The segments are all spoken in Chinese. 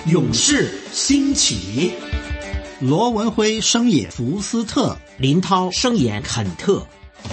勇士兴起， 罗文辉声演福斯特， 林涛声演肯特。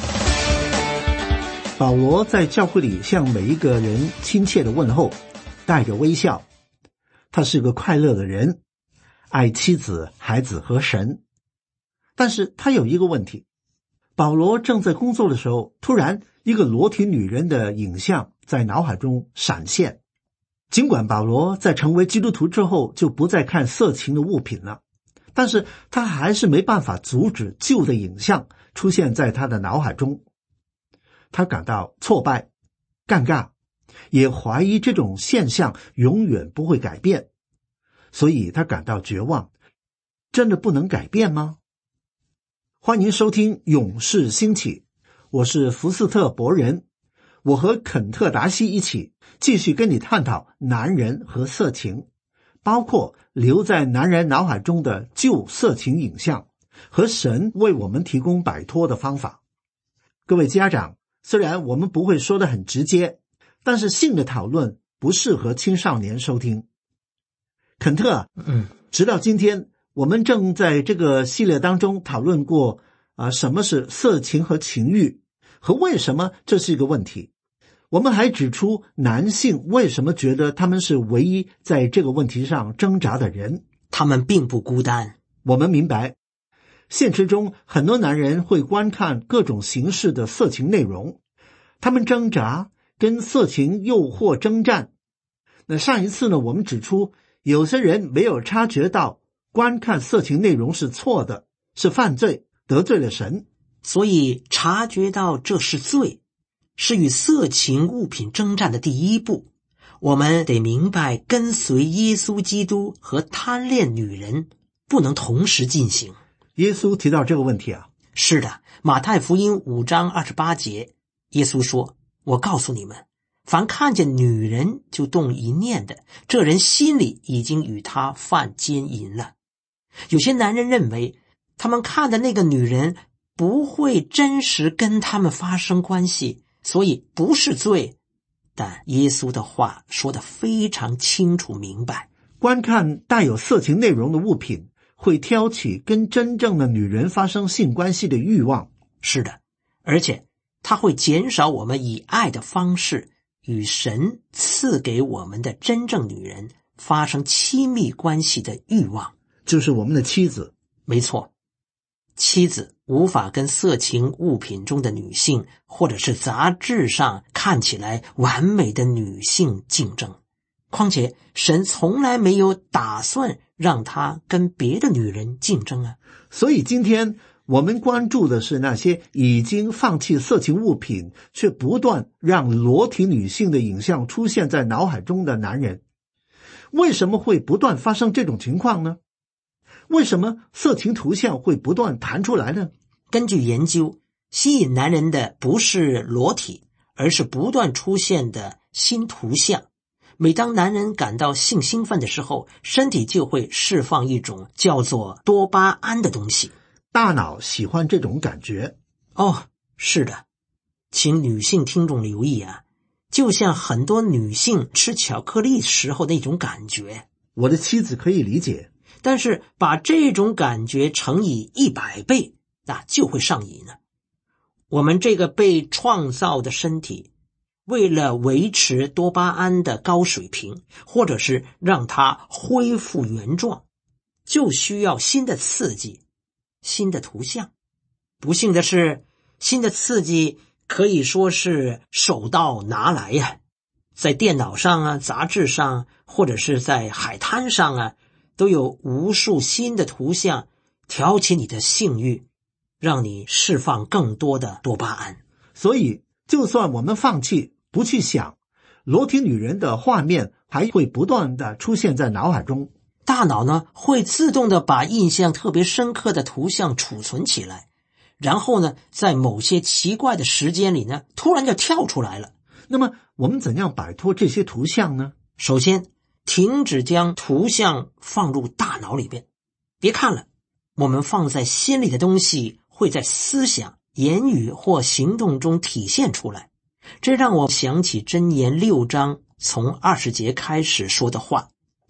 保罗在教会里向每一个人亲切的问候，带着微笑。他是个快乐的人，爱妻子、孩子和神。但是他有一个问题，保罗正在工作的时候，突然一个裸体女人的影像在脑海中闪现。尽管保罗在成为基督徒之后就不再看色情的物品了，但是他还是没办法阻止旧的影像出现在他的脑海中。他感到挫败、尴尬，也怀疑这种现象永远不会改变，所以他感到绝望。真的不能改变吗？欢迎收听勇士兴起，我是福斯特伯仁，我和肯特达西一起继续跟你探讨男人和色情，包括留在男人脑海中的旧色情影像和神为我们提供摆脱的方法。各位家长，虽然我们不会说得很直接，但是性的讨论不适合青少年收听。肯特，直到今天我们正在这个系列当中讨论过什么是色情和情欲，和为什么这是一个问题。我们还指出男性为什么觉得他们是唯一在这个问题上挣扎的人。 他们并不孤单。 我们明白，现实中很多男人会观看各种形式的色情内容，他们挣扎，跟色情诱惑征战。那上一次呢，我们指出有些人没有察觉到观看色情内容是错的，是犯罪，得罪了神。 所以察觉到这是罪，是与色情物品征战的第一步。我们得明白，跟随耶稣基督和贪恋女人不能同时进行。 耶稣提到这个问题啊？ 是的，马太福音5章28节，耶稣说：我告诉你们，凡看见女人就动一念的，这人心里已经与她犯奸淫了。有些男人认为他们看的那个女人不会真实跟他们发生关系，所以不是罪。但耶稣的话说得非常清楚明白， 观看带有色情内容的物品会挑起跟真正的女人发生性关系的欲望。 是的，而且它会减少我们以爱的方式与神赐给我们的真正女人发生亲密关系的欲望， 就是我们的妻子。 没错，妻子无法跟色情物品中的女性或者是杂志上看起来完美的女性竞争，况且神从来没有打算让她跟别的女人竞争啊。 所以今天我们关注的是那些已经放弃色情物品却不断让裸体女性的影像出现在脑海中的男人。为什么会不断发生这种情况呢？为什么色情图像会不断弹出来呢？ 根据研究，吸引男人的不是裸体，而是不断出现的新图像。每当男人感到性兴奋的时候，身体就会释放一种叫做多巴胺的东西。 大脑喜欢这种感觉。 是的，请女性听众留意啊，就像很多女性吃巧克力时候那种感觉。 我的妻子可以理解， 但是把这种感觉乘以100倍，那就会上瘾了。我们这个被创造的身体，为了维持多巴胺的高水平，或者是让它恢复原状，就需要新的刺激，新的图像。不幸的是，新的刺激可以说是手到拿来呀。在电脑上啊，杂志上，或者是在海滩上啊，都有无数新的图像挑起你的性欲，让你释放更多的多巴胺。 所以就算我们放弃不去想，裸体女人的画面还会不断的出现在脑海中。 大脑呢，会自动的把印象特别深刻的图像储存起来，然后呢，在某些奇怪的时间里呢，突然就跳出来了。 那么我们怎样摆脱这些图像呢？ 首先，停止将图像放入大脑里边，别看了。我们放在心里的东西会在思想、言语或行动中体现出来。这让我想起箴言6章从20节开始说的话，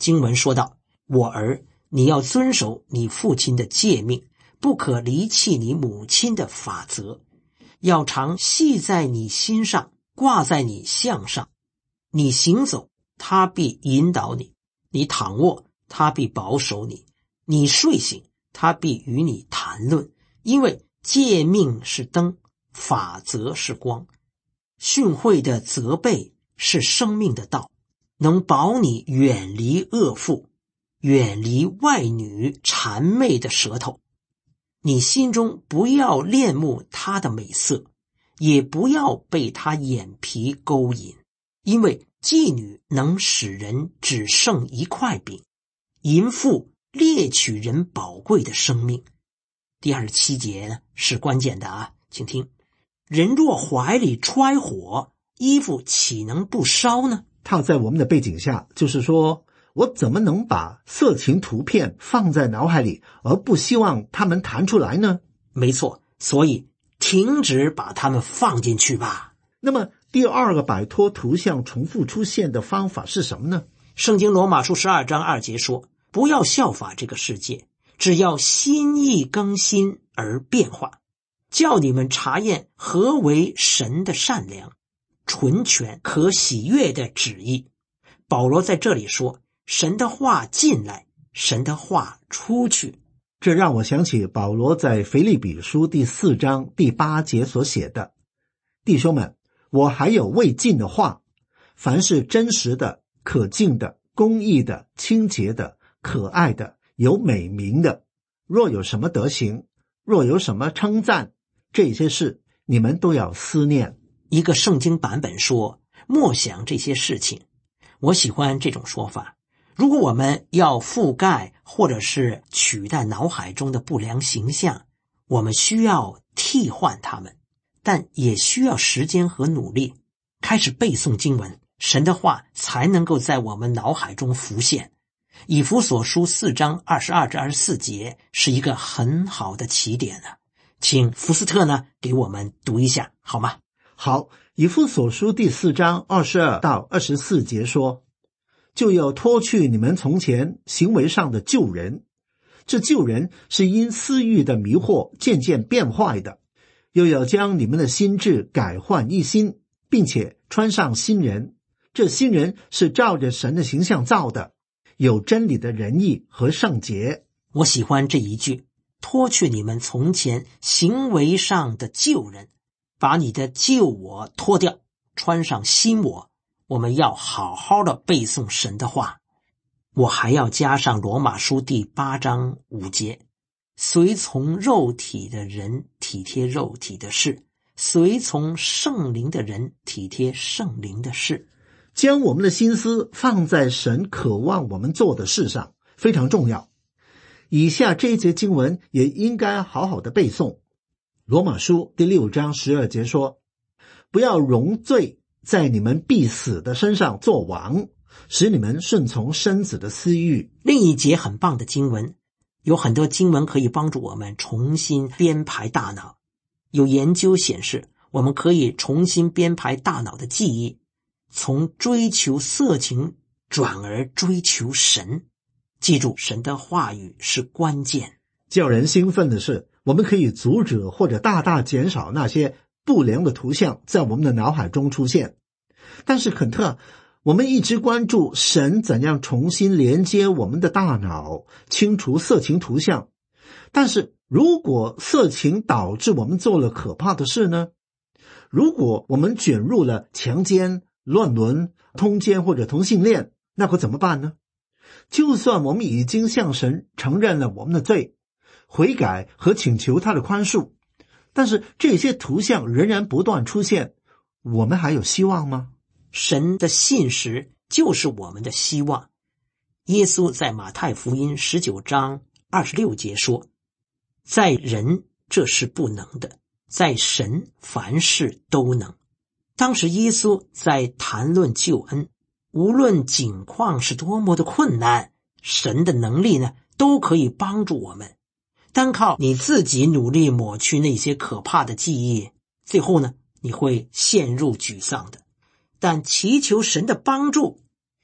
经文说道：我儿，你要遵守你父亲的诫命，不可离弃你母亲的法则，要常系在你心上，挂在你项上。你行走，他必引导你；你躺卧，他必保守你；你睡醒，他必与你谈论。因为诫命是灯，法则是光，训诲的责备是生命的道，能保你远离恶妇，远离外女谄媚的舌头。你心中不要恋慕她的美色，也不要被她眼皮勾引，因为妓女能使人只剩一块饼，淫妇猎取人宝贵的生命。第27节呢是关键的啊，请听：人若怀里揣火，衣服岂能不烧呢？ 套在我们的背景下，就是说我怎么能把色情图片放在脑海里，而不希望它们弹出来呢？ 没错，所以停止把它们放进去吧。 那么第二个摆脱图像重复出现的方法是什么呢？ 圣经罗马书12章2节说：不要效法这个世界，只要心意更新而变化，叫你们查验何为神的善良、纯全、可喜悦的旨意。保罗在这里说，神的话进来，神的话出去。 这让我想起保罗在腓立比书第4章第8节所写的：弟兄们，我还有未尽的话，凡是真实的、可敬的、公义的、清洁的、可爱的、有美名的，若有什么德行，若有什么称赞，这些事你们都要思念。 一个圣经版本说，默想这些事情。我喜欢这种说法。如果我们要覆盖或者是取代脑海中的不良形象，我们需要替换它们，但也需要时间和努力。开始背诵经文，神的话才能够在我们脑海中浮现。以弗所书4章22至24节是一个很好的起点啊。请福斯特呢给我们读一下好吗？ 好，以弗所书第4章22到24节说：就要脱去你们从前行为上的旧人，这旧人是因私欲的迷惑渐渐变坏的，又要将你们的心志改换一新，并且穿上新人。这新人是照着神的形象造的，有真理的仁义和圣洁。 我喜欢这一句，脱去你们从前行为上的旧人，把你的旧我脱掉，穿上新我。我们要好好的背诵神的话。我还要加上罗马书第8章5节：随从肉体的人体贴肉体的事，随从圣灵的人体贴圣灵的事。 将我们的心思放在神渴望我们做的事上，非常重要。以下这一节经文也应该好好的背诵。罗马书第6章12节说：不要容罪在你们必死的身上做王，使你们顺从身子的私欲。 另一节很棒的经文，有很多经文可以帮助我们重新编排大脑。有研究显示，我们可以重新编排大脑的记忆，从追求色情转而追求神。记住，神的话语是关键。 叫人兴奋的是，我们可以阻止或者大大减少那些不良的图像在我们的脑海中出现。但是肯特，我们一直关注神怎样重新连接我们的大脑，清除色情图像。但是如果色情导致我们做了可怕的事呢？如果我们卷入了强奸、乱伦、通奸或者同性恋，那可怎么办呢？就算我们已经向神承认了我们的罪，悔改和请求他的宽恕，但是这些图像仍然不断出现，我们还有希望吗？ 神的信实就是我们的希望。耶稣在马太福音19章26节说：在人这是不能的，在神凡事都能。当时耶稣在谈论救恩，无论境况是多么的困难，神的能力呢都可以帮助我们。单靠你自己努力抹去那些可怕的记忆，最后呢你会陷入沮丧的。但祈求神的帮助，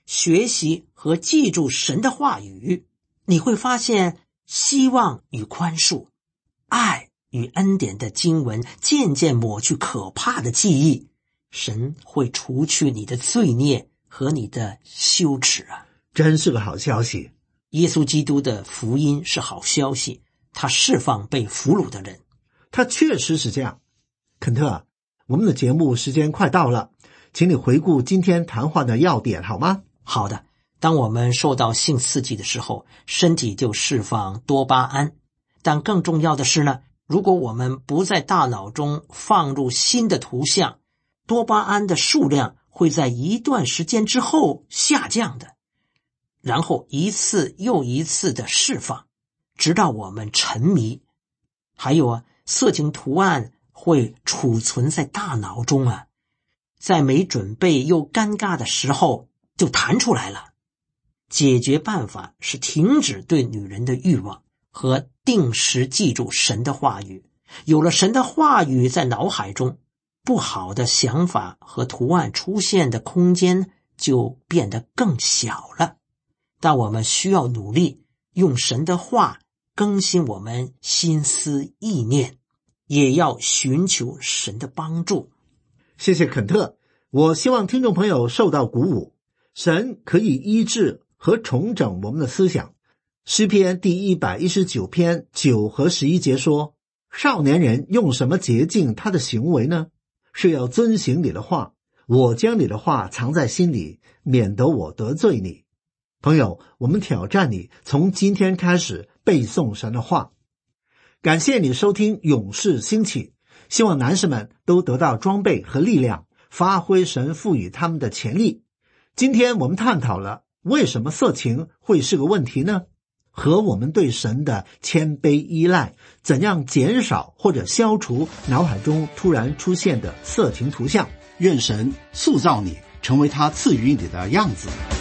学习和记住神的话语，你会发现希望与宽恕、爱与恩典的经文渐渐抹去可怕的记忆，神会除去你的罪孽和你的羞耻啊！ 真是个好消息。 耶稣基督的福音是好消息，他释放被俘虏的人。 他确实是这样。肯特，我们的节目时间快到了，请你回顾今天谈话的要点好吗？ 好的，当我们受到性刺激的时候，身体就释放多巴胺。但更重要的是呢，如果我们不在大脑中放入新的图像，多巴胺的数量会在一段时间之后下降的，然后一次又一次的释放，直到我们沉迷。还有色情图案会储存在大脑中在没准备又尴尬的时候就弹出来了。解决办法是停止对女人的欲望和定时记住神的话语。有了神的话语在脑海中，不好的想法和图案出现的空间就变得更小了。但我们需要努力用神的话更新我们心思意念，也要寻求神的帮助。 谢谢肯特，我希望听众朋友受到鼓舞。神可以医治和重整我们的思想。诗篇第119篇9和11节说，少年人用什么洁净他的行为呢？是要遵行你的话，我将你的话藏在心里，免得我得罪你。朋友，我们挑战你，从今天开始背诵神的话。感谢你收听勇士兴起，希望男士们都得到装备和力量，发挥神赋予他们的潜力。今天我们探讨了为什么色情会是个问题呢？和我们对神的谦卑依赖，怎样减少或者消除脑海中突然出现的色情图像。 愿神塑造你，成为他赐予你的样子。